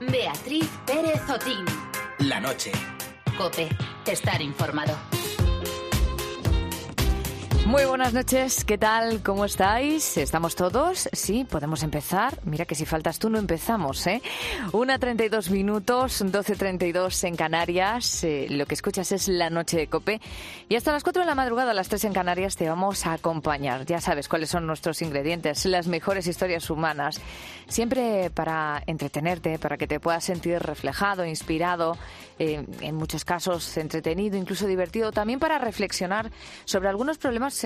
Beatriz Pérez Otín. La noche. COPE. Estar informado. Muy buenas noches, ¿qué tal? ¿Cómo estáis? ¿Estamos todos? Sí, podemos empezar. Mira que si faltas tú no empezamos, ¿eh? 1:32 minutos, 12:32 en Canarias. Lo que escuchas es La Noche de COPE. Y hasta las 4 de la madrugada, a las 3 en Canarias, te vamos a acompañar. Ya sabes cuáles son nuestros ingredientes, las mejores historias humanas. Siempre para entretenerte, para que te puedas sentir reflejado, inspirado, en muchos casos entretenido, incluso divertido. También para reflexionar sobre algunos problemas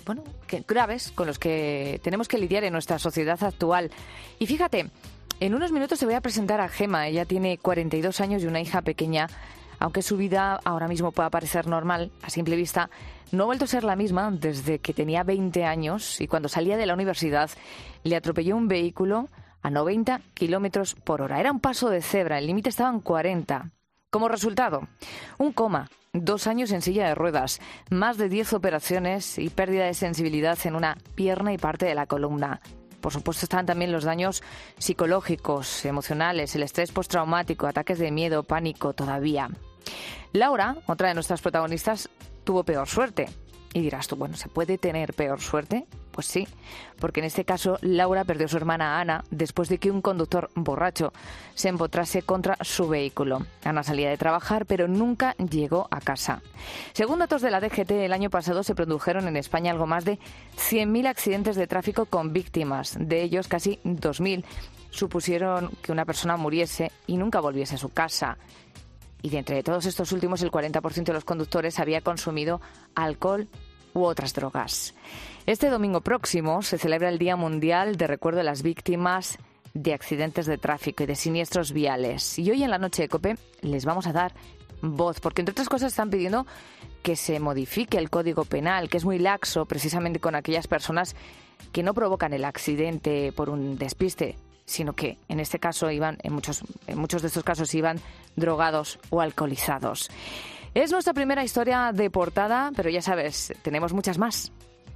graves con los que tenemos que lidiar en nuestra sociedad actual. Y fíjate, en unos minutos te voy a presentar a Gema. Ella tiene 42 años y una hija pequeña. Aunque su vida ahora mismo pueda parecer normal, a simple vista, no ha vuelto a ser la misma desde que tenía 20 años y cuando salía de la universidad le atropelló un vehículo a 90 kilómetros por hora. Era un paso de cebra, el límite estaba en 40. Como resultado, un coma, 2 años en silla de ruedas, más de 10 operaciones y pérdida de sensibilidad en una pierna y parte de la columna. Por supuesto están también los daños psicológicos, emocionales, el estrés postraumático, ataques de miedo, pánico todavía. Laura, otra de nuestras protagonistas, tuvo peor suerte. Y dirás tú, bueno, ¿se puede tener peor suerte? Pues sí, porque en este caso Laura perdió a su hermana Ana después de que un conductor borracho se empotrase contra su vehículo. Ana salía de trabajar, pero nunca llegó a casa. Según datos de la DGT, el año pasado se produjeron en España algo más de 100.000 accidentes de tráfico con víctimas. De ellos, casi 2.000 supusieron que una persona muriese y nunca volviese a su casa. Y de entre todos estos últimos, el 40% de los conductores había consumido alcohol u otras drogas. Este domingo próximo se celebra el Día Mundial de Recuerdo de las Víctimas de Accidentes de Tráfico y de Siniestros Viales. Y hoy en la Noche de COPE les vamos a dar voz, porque entre otras cosas están pidiendo que se modifique el Código Penal, que es muy laxo precisamente con aquellas personas que no provocan el accidente por un despiste, sino que en este caso en muchos de estos casos iban drogados o alcoholizados. Es nuestra primera historia de portada, pero ya sabes, tenemos muchas más.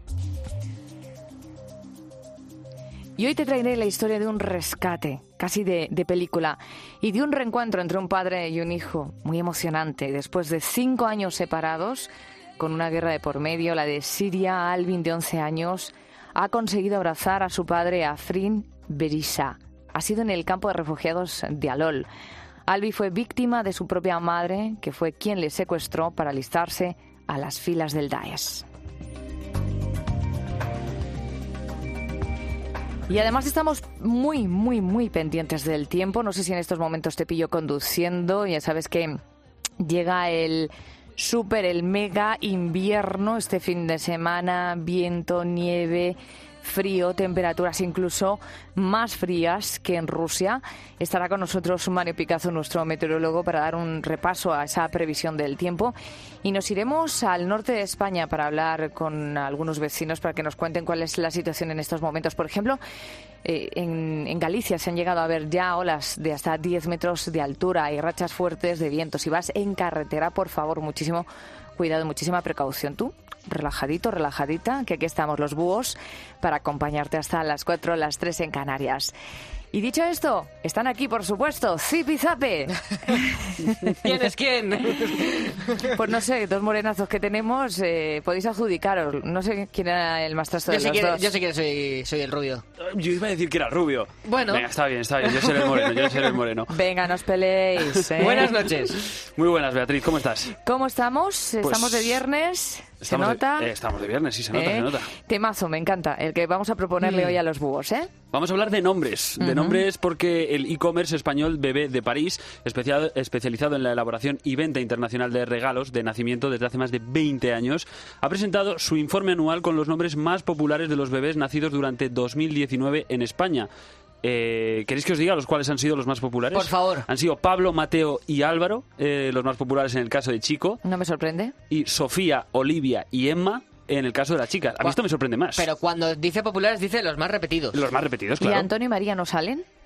Y hoy te traeré la historia de un rescate, casi de película, y de un reencuentro entre un padre y un hijo, muy emocionante. Después de 5 años separados, con una guerra de por medio, la de Siria, Alvin, de 11 años, ha conseguido abrazar a su padre, Afrin Berisha. Ha sido en el campo de refugiados de Alol. Albi fue víctima de su propia madre, que fue quien le secuestró para alistarse a las filas del Daesh. Y además estamos muy, muy, muy pendientes del tiempo. No sé si en estos momentos te pillo conduciendo. Ya sabes que llega el mega invierno este fin de semana. Viento, nieve, frío, temperaturas incluso más frías que en Rusia. Estará con nosotros Mario Picazo, nuestro meteorólogo, para dar un repaso a esa previsión del tiempo. Y nos iremos al norte de España para hablar con algunos vecinos para que nos cuenten cuál es la situación en estos momentos. Por ejemplo, en Galicia se han llegado a ver ya olas de hasta 10 metros de altura y rachas fuertes de viento. Si vas en carretera, por favor, muchísimo cuidado, muchísima precaución. Tú, relajadito, relajadita, que aquí estamos los búhos para acompañarte hasta las 4, las 3 en Canarias. Y dicho esto, están aquí, por supuesto, Zip y Zape. ¿Quién es quién? Pues no sé, 2 morenazos que tenemos, podéis adjudicaros. No sé quién era el más trasto de los dos. Yo sé quién soy el rubio. Yo iba a decir que era rubio. Bueno. Venga, está bien, yo seré el moreno. Venga, no os peleéis, ¿eh? Buenas noches. Muy buenas, Beatriz, ¿cómo estás? ¿Cómo estamos? Estamos de viernes. ¿Se nota? Estamos de viernes, sí, se nota. Temazo, me encanta, el que vamos a proponerle hoy a los búhos, ¿eh? Vamos a hablar de nombres, nombres porque el e-commerce español Bebé de París, especializado en la elaboración y venta internacional de regalos de nacimiento desde hace más de 20 años, ha presentado su informe anual con los nombres más populares de los bebés nacidos durante 2019 en España. ¿Queréis que os diga los cuáles han sido los más populares? Por favor. Han sido Pablo, Mateo y Álvaro, los más populares en el caso de chico. No me sorprende. Y Sofía, Olivia y Emma en el caso de las chicas. A mí esto me sorprende más. Pero cuando dice populares, dice los más repetidos. Los más repetidos, claro. ¿Y Antonio y María no salen?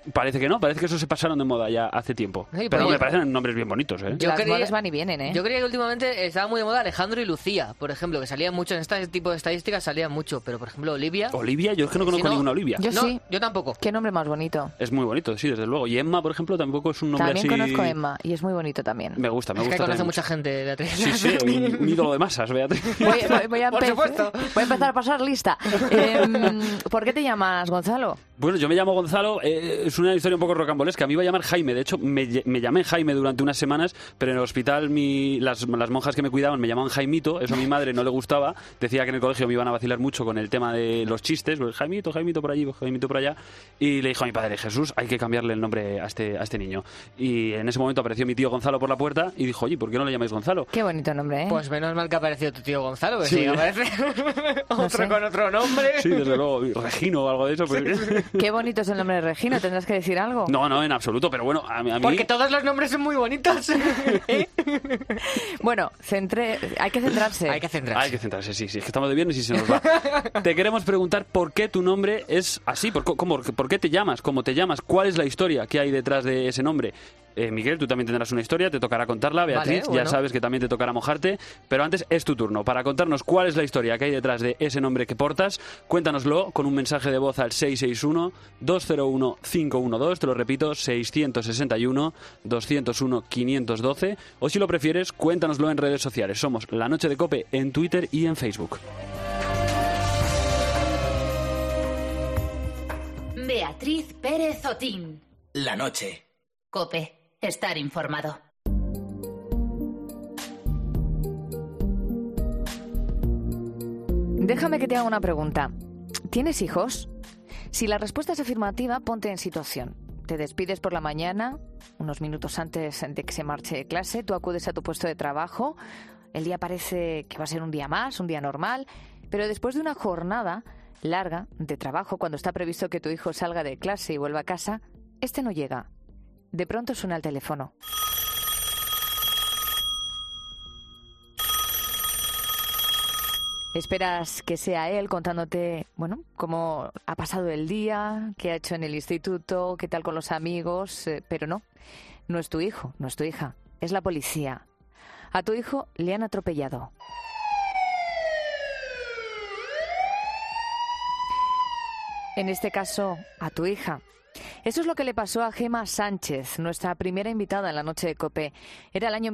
Parece que no, parece que eso se pasaron de moda ya hace tiempo. Sí, pero pues me parecen nombres bien bonitos, ¿eh? Las modas van y vienen, ¿eh? Yo creía que últimamente estaba muy de moda Alejandro y Lucía, por ejemplo, que salían mucho en este tipo de estadísticas, salían mucho, pero por ejemplo Olivia... Olivia, yo es que no conozco ninguna Olivia. Yo no, sí. yo tampoco. Qué nombre más bonito. Es muy bonito, sí, desde luego. Y Emma, por ejemplo, tampoco es un nombre También así... conozco a Emma y es muy bonito también. Me gusta Es que también conoce mucho. mucha gente, Beatriz. Sí, sí, un ídolo de masas, Beatriz. Voy a Por supuesto. voy a empezar a pasar lista. ¿Por qué te llamas Gonzalo? Bueno, yo me llamo Gonzalo, es una historia un poco rocambolesca. Me iba a llamar Jaime, de hecho me llamé Jaime durante unas semanas, pero en el hospital las monjas que me cuidaban me llamaban Jaimito, eso a mi madre no le gustaba, decía que en el colegio me iban a vacilar mucho con el tema de los chistes, pues, Jaimito por allí, Jaimito por allá, y le dijo a mi padre, Jesús, hay que cambiarle el nombre a este niño. Y en ese momento apareció mi tío Gonzalo por la puerta y dijo, oye, ¿por qué no le llamáis Gonzalo? Qué bonito nombre, ¿eh? Pues menos mal que ha aparecido tu tío Gonzalo, que Sí. si aparece otro sé. con otro nombre... Sí, desde luego, Regino o algo de eso. Pues... Qué bonito es el nombre de Regina, ¿tendrás que decir algo? No, en absoluto, pero bueno, a mí... Porque todos los nombres son muy bonitos. ¿Eh? Bueno, hay que centrarse. Hay que centrarse. Hay que centrarse, sí, es que estamos de viernes y se nos va. Te queremos preguntar por qué tu nombre es así, por qué te llamas, cómo te llamas, cuál es la historia que hay detrás de ese nombre. Miguel, tú también tendrás una historia, te tocará contarla. Beatriz, Vale, bueno. ya sabes que también te tocará mojarte, pero antes es tu turno. Para contarnos cuál es la historia que hay detrás de ese nombre que portas, cuéntanoslo con un mensaje de voz al 661-201-512, te lo repito, 661-201-512, o si lo prefieres, cuéntanoslo en redes sociales. Somos La Noche de COPE en Twitter y en Facebook. Beatriz Pérez Otín. La noche. COPE. Estar informado. Déjame que te haga una pregunta. ¿Tienes hijos? Si la respuesta es afirmativa, ponte en situación. Te despides por la mañana, unos minutos antes de que se marche de clase, tú acudes a tu puesto de trabajo, el día parece que va a ser un día más, un día normal, pero después de una jornada larga de trabajo, cuando está previsto que tu hijo salga de clase y vuelva a casa, este no llega. De pronto suena el teléfono. Esperas que sea él contándote, bueno, cómo ha pasado el día, qué ha hecho en el instituto, qué tal con los amigos, pero no es tu hijo, no es tu hija, es la policía. A tu hijo le han atropellado. En este caso, a tu hija. Eso es lo que le pasó a Gema Sánchez, nuestra primera invitada en la noche de COPE. Era el año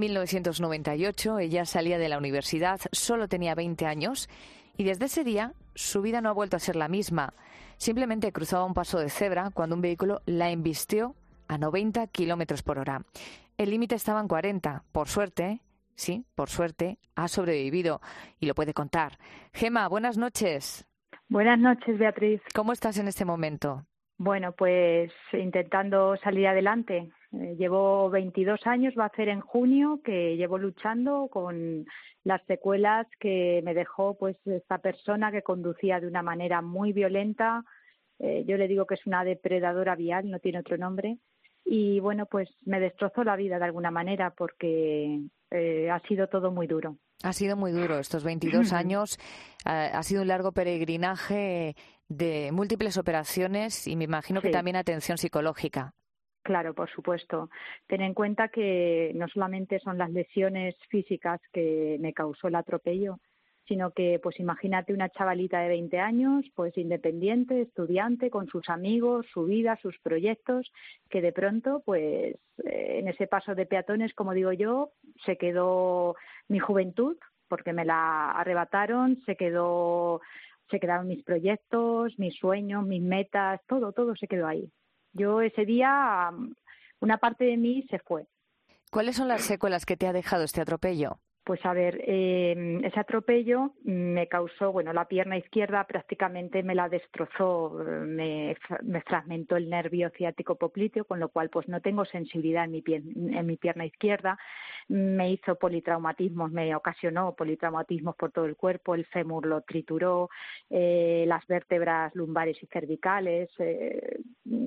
1998, ella salía de la universidad, solo tenía 20 años y desde ese día su vida no ha vuelto a ser la misma. Simplemente cruzaba un paso de cebra cuando un vehículo la embistió a 90 kilómetros por hora. El límite estaba en 40. Por suerte, sí, por suerte, ha sobrevivido y lo puede contar. Gema, buenas noches. Buenas noches, Beatriz. ¿Cómo estás en este momento? Bueno, pues intentando salir adelante. Llevo 22 años, va a ser en junio, que llevo luchando con las secuelas que me dejó pues esta persona que conducía de una manera muy violenta. Yo le digo que es una depredadora vial, no tiene otro nombre. Y bueno, pues me destrozó la vida de alguna manera porque ha sido todo muy duro. Ha sido muy duro estos 22 años. Ha sido un largo peregrinaje de múltiples operaciones y me imagino que Sí. también atención psicológica. Claro, por supuesto. Ten en cuenta que no solamente son las lesiones físicas que me causó el atropello, sino que, pues imagínate una chavalita de 20 años, pues independiente, estudiante, con sus amigos, su vida, sus proyectos, que de pronto, pues en ese paso de peatones, como digo yo, se quedó mi juventud, porque me la arrebataron, se quedaron mis proyectos, mis sueños, mis metas, todo se quedó ahí. Yo ese día, una parte de mí se fue. ¿Cuáles son las secuelas que te ha dejado este atropello? Pues a ver, ese atropello me causó, bueno, la pierna izquierda prácticamente me la destrozó, me fragmentó el nervio ciático popliteo, con lo cual pues no tengo sensibilidad en mi pierna izquierda, me hizo politraumatismos, me ocasionó politraumatismos por todo el cuerpo, el fémur lo trituró, las vértebras lumbares y cervicales, se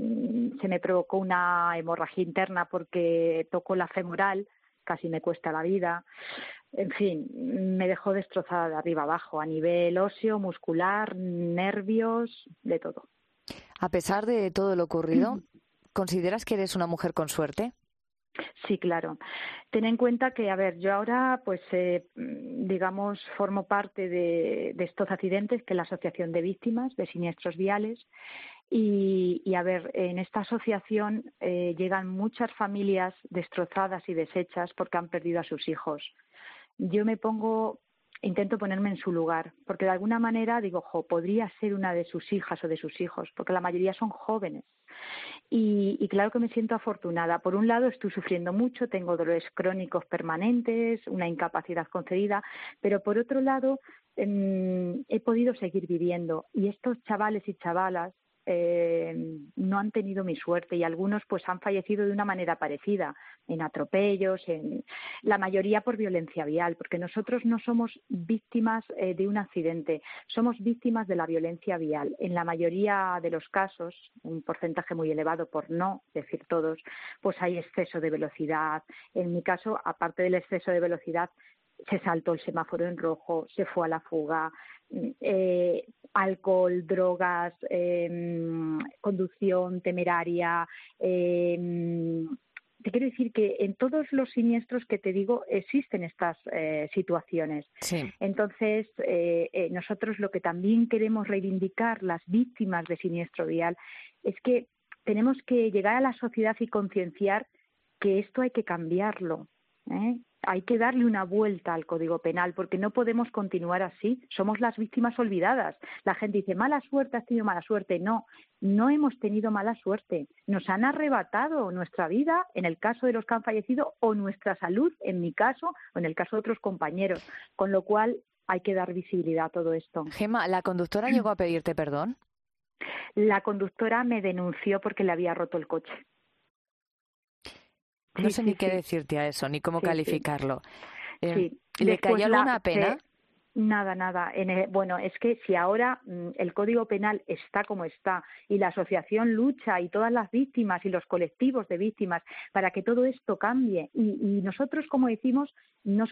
me provocó una hemorragia interna porque tocó la femoral, casi me cuesta la vida. En fin, me dejó destrozada de arriba abajo, a nivel óseo, muscular, nervios, de todo. A pesar de todo lo ocurrido, ¿consideras que eres una mujer con suerte? Sí, claro. Ten en cuenta que, a ver, yo ahora, pues, digamos, formo parte de estos accidentes, que es la Asociación de Víctimas de Siniestros Viales. Y, a ver, en esta asociación llegan muchas familias destrozadas y deshechas porque han perdido a sus hijos. Yo intento ponerme en su lugar, porque de alguna manera digo, podría ser una de sus hijas o de sus hijos, porque la mayoría son jóvenes. Y claro que me siento afortunada. Por un lado, estoy sufriendo mucho, tengo dolores crónicos permanentes, una incapacidad concedida, pero por otro lado, he podido seguir viviendo. Y estos chavales y chavalas no han tenido mi suerte, y algunos pues han fallecido de una manera parecida, en atropellos, la mayoría por violencia vial, porque nosotros no somos víctimas de un accidente, somos víctimas de la violencia vial. En la mayoría de los casos, un porcentaje muy elevado, por no decir todos, pues hay exceso de velocidad. En mi caso, aparte del exceso de velocidad, se saltó el semáforo en rojo, se fue a la fuga, alcohol, drogas, conducción temeraria. Te quiero decir que en todos los siniestros que te digo existen estas situaciones. Sí. Entonces, nosotros lo que también queremos reivindicar, las víctimas de siniestro vial, es que tenemos que llegar a la sociedad y concienciar que esto hay que cambiarlo, ¿eh? Hay que darle una vuelta al Código Penal, porque no podemos continuar así. Somos las víctimas olvidadas. La gente dice, mala suerte, has tenido mala suerte. No, no hemos tenido mala suerte. Nos han arrebatado nuestra vida, en el caso de los que han fallecido, o nuestra salud, en mi caso, o en el caso de otros compañeros. Con lo cual, hay que dar visibilidad a todo esto. Gemma, ¿la conductora llegó a pedirte perdón? La conductora me denunció porque le había roto el coche. No sé ni qué decirte a eso, ni cómo calificarlo. Sí. ¿Le cayó alguna pena? Nada. Bueno, es que si ahora el Código Penal está como está y la asociación lucha y todas las víctimas y los colectivos de víctimas para que todo esto cambie, y nosotros, como decimos, no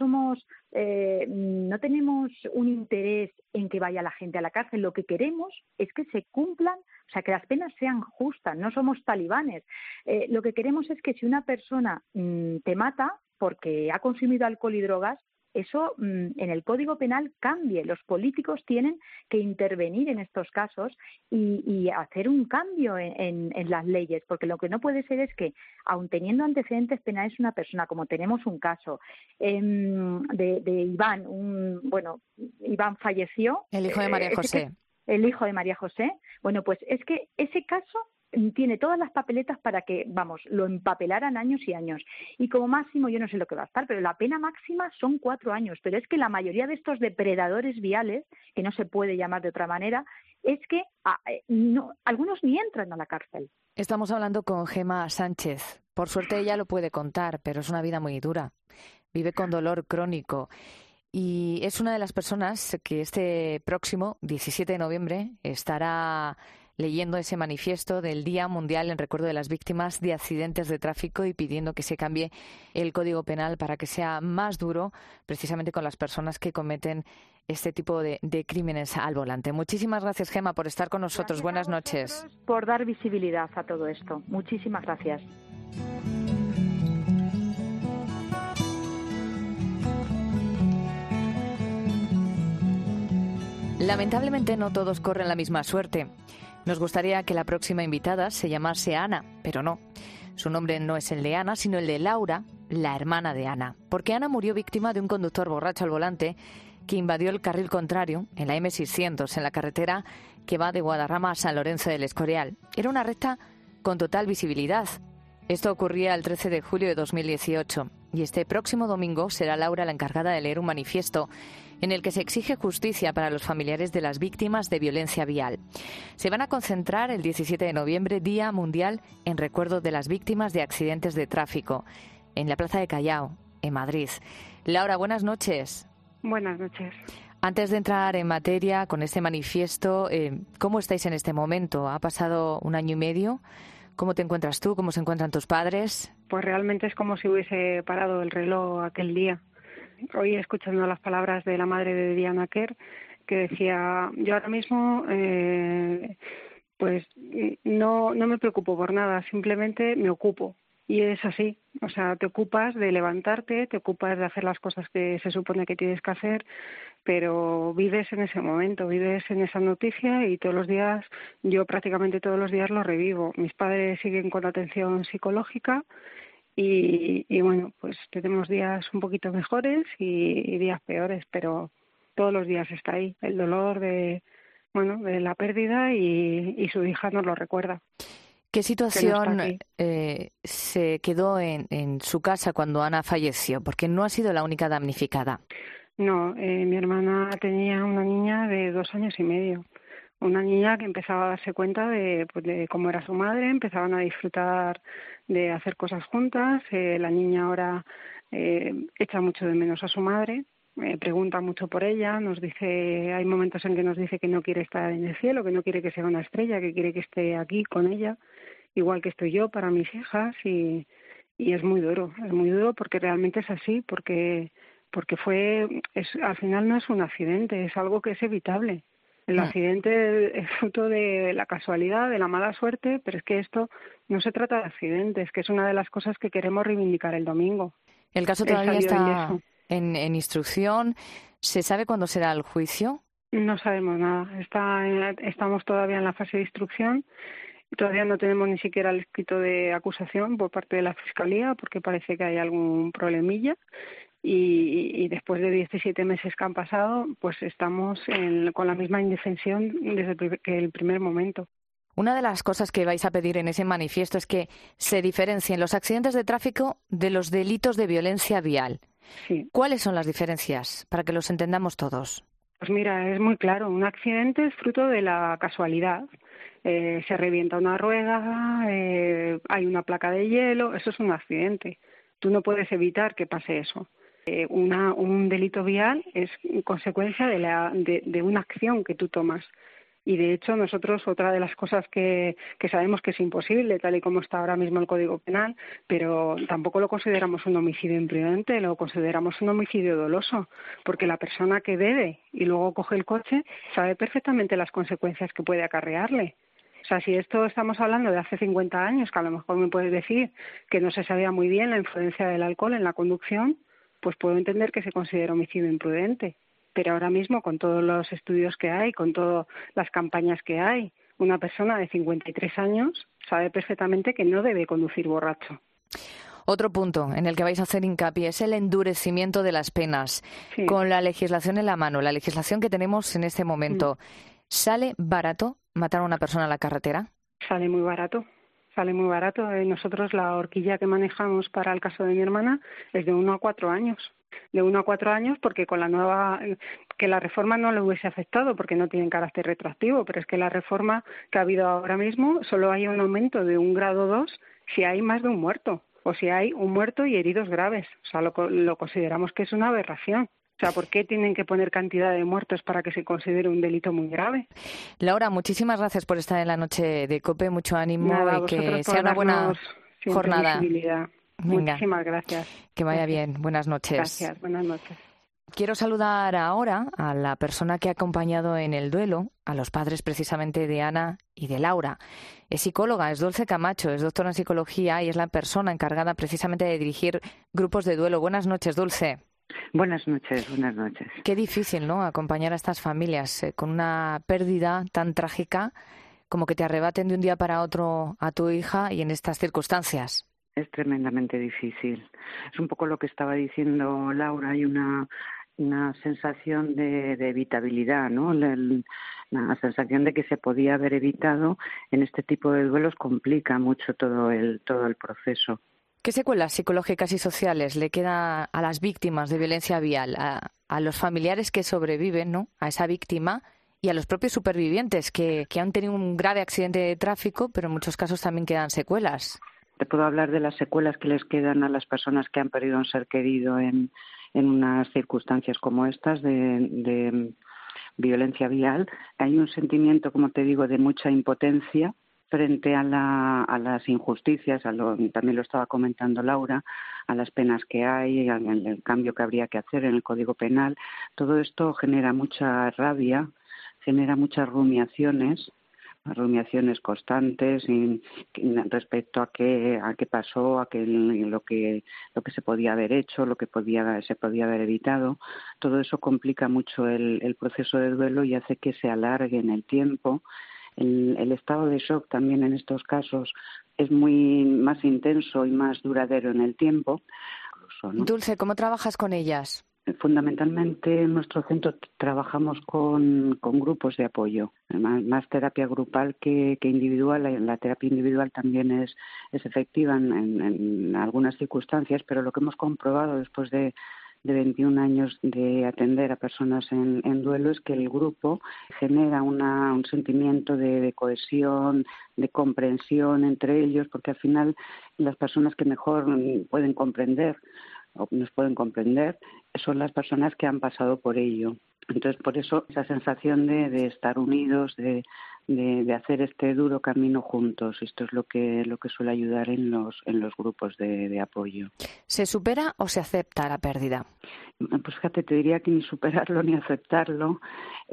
tenemos un interés en que vaya la gente a la cárcel. Lo que queremos es que se cumplan, o sea, que las penas sean justas. No somos talibanes. Lo que queremos es que si una persona te mata porque ha consumido alcohol y drogas, eso en el Código Penal cambie. Los políticos tienen que intervenir en estos casos y hacer un cambio en las leyes, porque lo que no puede ser es que, aun teniendo antecedentes penales una persona, como tenemos un caso de Iván, Iván falleció. El hijo de María José. El hijo de María José. Bueno, pues es que ese caso tiene todas las papeletas para que, lo empapelaran años y años. Y como máximo, yo no sé lo que va a estar, pero la pena máxima son 4 años. Pero es que la mayoría de estos depredadores viales, que no se puede llamar de otra manera, es que algunos ni entran a la cárcel. Estamos hablando con Gemma Sánchez. Por suerte ella lo puede contar, pero es una vida muy dura. Vive con dolor crónico. Y es una de las personas que este próximo 17 de noviembre estará leyendo ese manifiesto del Día Mundial en recuerdo de las víctimas de accidentes de tráfico y pidiendo que se cambie el Código Penal para que sea más duro precisamente con las personas que cometen este tipo de crímenes al volante. Muchísimas gracias, Gemma, por estar con nosotros. Buenas noches. Por dar visibilidad a todo esto. Muchísimas gracias. Lamentablemente no todos corren la misma suerte. Nos gustaría que la próxima invitada se llamase Ana, pero no. Su nombre no es el de Ana, sino el de Laura, la hermana de Ana. Porque Ana murió víctima de un conductor borracho al volante que invadió el carril contrario en la M600, en la carretera que va de Guadarrama a San Lorenzo del Escorial. Era una recta con total visibilidad. Esto ocurría el 13 de julio de 2018. Y este próximo domingo será Laura la encargada de leer un manifiesto en el que se exige justicia para los familiares de las víctimas de violencia vial. Se van a concentrar el 17 de noviembre, Día Mundial en recuerdo de las víctimas de accidentes de tráfico, en la Plaza de Callao, en Madrid. Laura, buenas noches. Buenas noches. Antes de entrar en materia con este manifiesto, ¿cómo estáis en este momento? Ha pasado 1 año y medio. ¿Cómo te encuentras tú? ¿Cómo se encuentran tus padres? Pues realmente es como si hubiese parado el reloj aquel día. Hoy escuchando las palabras de la madre de Diana Kerr, que decía, yo ahora mismo pues no me preocupo por nada, simplemente me ocupo. Y es así, o sea, te ocupas de levantarte, te ocupas de hacer las cosas que se supone que tienes que hacer, pero vives en ese momento, vives en esa noticia y todos los días, yo prácticamente todos los días lo revivo. Mis padres siguen con atención psicológica y bueno, pues tenemos días un poquito mejores y días peores, pero todos los días está ahí el dolor de la pérdida y su hija nos lo recuerda. ¿Qué situación se quedó en su casa cuando Ana falleció? Porque no ha sido la única damnificada. No, mi hermana tenía una niña de 2 años y medio. Una niña que empezaba a darse cuenta de cómo era su madre, empezaban a disfrutar de hacer cosas juntas. La niña ahora echa mucho de menos a su madre, pregunta mucho por ella, hay momentos en que nos dice que no quiere estar en el cielo, que no quiere que sea una estrella, que quiere que esté aquí con ella, igual que estoy yo para mis hijas, y es muy duro porque realmente es así, porque al final no es un accidente, es algo que es evitable. El accidente es fruto de la casualidad, de la mala suerte, pero es que esto no se trata de accidentes, que es una de las cosas que queremos reivindicar el domingo. El caso todavía está en instrucción. ¿Se sabe cuándo será el juicio? No sabemos nada. Estamos todavía en la fase de instrucción. Todavía no tenemos ni siquiera el escrito de acusación por parte de la Fiscalía, porque parece que hay algún problemilla. Y después de 17 meses que han pasado, pues estamos con la misma indefensión desde el primer momento. Una de las cosas que vais a pedir en ese manifiesto es que se diferencien los accidentes de tráfico de los delitos de violencia vial. Sí. ¿Cuáles son las diferencias para que los entendamos todos? Pues mira, es muy claro. Un accidente es fruto de la casualidad. Se revienta una rueda, hay una placa de hielo, eso es un accidente. Tú no puedes evitar que pase eso. Un delito vial es consecuencia de una acción que tú tomas. Y de hecho nosotros, otra de las cosas que sabemos que es imposible, tal y como está ahora mismo el Código Penal, pero tampoco lo consideramos un homicidio imprudente, lo consideramos un homicidio doloso, porque la persona que bebe y luego coge el coche sabe perfectamente las consecuencias que puede acarrearle. O sea, si esto estamos hablando de hace 50 años, que a lo mejor me puedes decir que no se sabía muy bien la influencia del alcohol en la conducción, pues puedo entender que se considera homicidio imprudente. Pero ahora mismo, con todos los estudios que hay, con todas las campañas que hay, una persona de 53 años sabe perfectamente que no debe conducir borracho. Otro punto en el que vais a hacer hincapié es el endurecimiento de las penas. Sí. Con la legislación en la mano, la legislación que tenemos en este momento, ¿sale barato matar a una persona en la carretera? Sale muy barato. Nosotros la horquilla que manejamos para el caso de mi hermana es de 1 a 4 años. De 1 a 4 años porque con la nueva, que la reforma no le hubiese afectado porque no tienen carácter retroactivo, pero es que la reforma que ha habido ahora mismo solo hay un aumento de 1 grado 2 si hay más de un muerto o si hay un muerto y heridos graves. O sea, lo consideramos que es una aberración. O sea, ¿por qué tienen que poner cantidad de muertos para que se considere un delito muy grave? Laura, muchísimas gracias por estar en la noche de COPE. Mucho ánimo y que sea una buena jornada. Venga. Muchísimas gracias. Que vaya bien. Buenas noches. Gracias. Buenas noches. Quiero saludar ahora a la persona que ha acompañado en el duelo, a los padres precisamente de Ana y de Laura. Es psicóloga, es Dulce Camacho, es doctora en psicología y es la persona encargada precisamente de dirigir grupos de duelo. Buenas noches, Dulce. Buenas noches, buenas noches. Qué difícil, ¿no?, acompañar a estas familias con una pérdida tan trágica como que te arrebaten de un día para otro a tu hija y en estas circunstancias. Es tremendamente difícil. Es un poco lo que estaba diciendo Laura, hay una sensación de evitabilidad, ¿no? La sensación de que se podía haber evitado en este tipo de duelos complica mucho todo el proceso. ¿Qué secuelas psicológicas y sociales le queda a las víctimas de violencia vial, a los familiares que sobreviven, ¿no?, a esa víctima y a los propios supervivientes que han tenido un grave accidente de tráfico, pero en muchos casos también quedan secuelas? Te puedo hablar de las secuelas que les quedan a las personas que han perdido un ser querido en unas circunstancias como estas de violencia vial. Hay un sentimiento, como te digo, de mucha impotencia frente a las injusticias, también lo estaba comentando Laura, a las penas que hay, al cambio que habría que hacer en el Código Penal. Todo esto genera mucha rabia, genera muchas rumiaciones, rumiaciones constantes respecto a qué pasó, lo que se podía haber hecho, lo que se podía haber evitado. Todo eso complica mucho el proceso de duelo y hace que se alargue en el tiempo. El estado de shock también en estos casos es muy más intenso y más duradero en el tiempo. Incluso, ¿no? Dulce, ¿cómo trabajas con ellas? Fundamentalmente en nuestro centro trabajamos con grupos de apoyo, más terapia grupal que individual. La terapia individual también es efectiva en algunas circunstancias, pero lo que hemos comprobado después de 21 años de atender a personas en duelo es que el grupo genera un sentimiento de cohesión, de comprensión entre ellos, porque al final las personas que mejor pueden comprender o nos pueden comprender son las personas que han pasado por ello. Entonces, por eso esa sensación de estar unidos, de hacer este duro camino juntos. Esto es lo que suele ayudar en los grupos de apoyo. ¿Se supera o se acepta la pérdida? Pues fíjate, te diría que ni superarlo ni aceptarlo.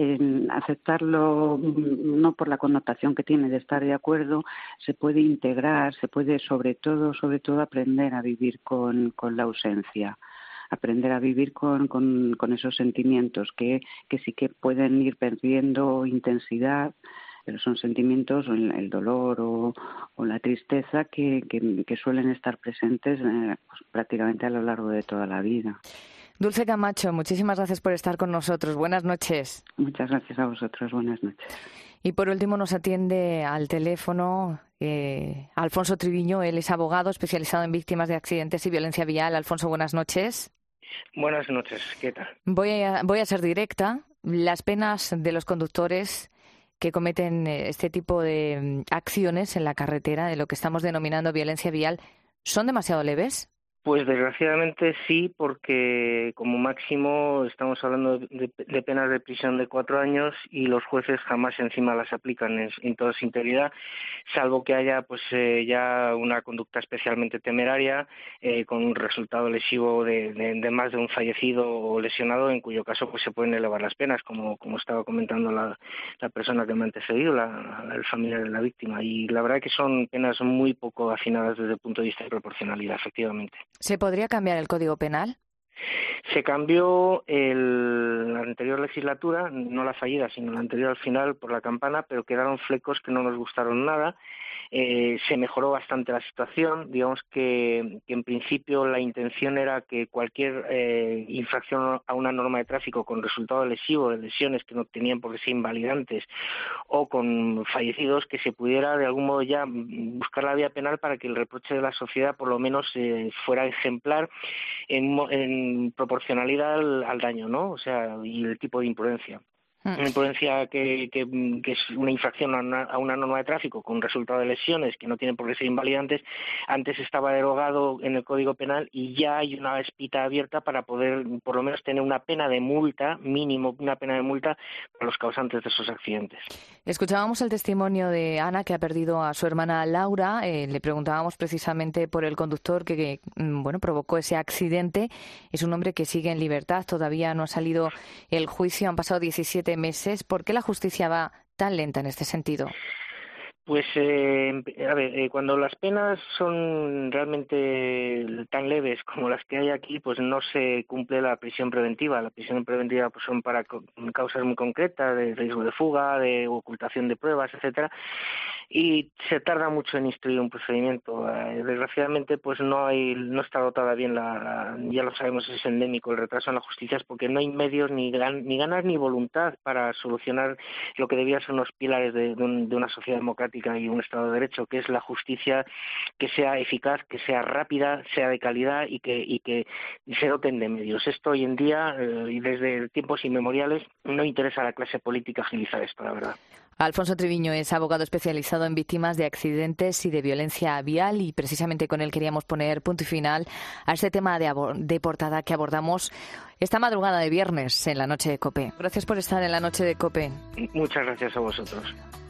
Aceptarlo no por la connotación que tiene de estar de acuerdo, se puede integrar, se puede sobre todo aprender a vivir con la ausencia. Aprender a vivir con esos sentimientos que sí que pueden ir perdiendo intensidad, pero son sentimientos, el dolor o la tristeza que suelen estar presentes pues, prácticamente a lo largo de toda la vida. Dulce Camacho, muchísimas gracias por estar con nosotros. Buenas noches. Muchas gracias a vosotros. Buenas noches. Y por último nos atiende al teléfono Alfonso Triviño. Él es abogado especializado en víctimas de accidentes y violencia vial. Alfonso, buenas noches. Buenas noches, ¿qué tal? Voy a ser directa. Las penas de los conductores que cometen este tipo de acciones en la carretera, de lo que estamos denominando violencia vial, ¿son demasiado leves? Pues desgraciadamente sí, porque como máximo estamos hablando de penas de prisión de 4 años y los jueces jamás encima las aplican en toda su integridad, salvo que haya pues ya una conducta especialmente temeraria con un resultado lesivo de más de un fallecido o lesionado, en cuyo caso pues se pueden elevar las penas, como estaba comentando la persona que me ha antecedido, el familiar de la víctima. Y la verdad que son penas muy poco afinadas desde el punto de vista de proporcionalidad, efectivamente. ¿Se podría cambiar el Código Penal? Se cambió la anterior legislatura, no la fallida, sino la anterior al final por la campana, pero quedaron flecos que no nos gustaron nada. Se mejoró bastante la situación. Digamos que en principio la intención era que cualquier infracción a una norma de tráfico con resultado lesivo, de lesiones que no tenían por qué ser invalidantes o con fallecidos, que se pudiera de algún modo ya buscar la vía penal para que el reproche de la sociedad por lo menos fuera ejemplar en proporcionalidad al daño, ¿no? O sea, y el tipo de imprudencia. Una imprudencia que es una infracción a una norma de tráfico con resultado de lesiones que no tienen por qué ser invalidantes, antes estaba derogado en el Código Penal y ya hay una espita abierta para poder por lo menos tener una pena de multa, mínimo una pena de multa para los causantes de esos accidentes. Escuchábamos el testimonio de Ana, que ha perdido a su hermana Laura. Le preguntábamos precisamente por el conductor que provocó ese accidente. Es un hombre que sigue en libertad, todavía no ha salido el juicio, han pasado 17 meses. ¿Por qué la justicia va tan lenta en este sentido? Pues, cuando las penas son realmente tan leves como las que hay aquí, pues no se cumple la prisión preventiva. La prisión preventiva pues son para causas muy concretas, de riesgo de fuga, de ocultación de pruebas, etcétera, y se tarda mucho en instruir un procedimiento. Desgraciadamente, pues no está dotada bien ya lo sabemos, es endémico el retraso en la justicia, es porque no hay medios ni ganas ni voluntad para solucionar lo que debía ser unos pilares de una sociedad democrática y un Estado de Derecho, que es la justicia que sea eficaz, que sea rápida, sea de calidad y que se doten de medios. Esto hoy en día, y desde tiempos inmemoriales, no interesa a la clase política agilizar esto, la verdad. Alfonso Triviño es abogado especializado en víctimas de accidentes y de violencia vial y precisamente con él queríamos poner punto y final a este tema de portada que abordamos esta madrugada de viernes en la Noche de COPE. Gracias por estar en la Noche de COPE. Muchas gracias a vosotros.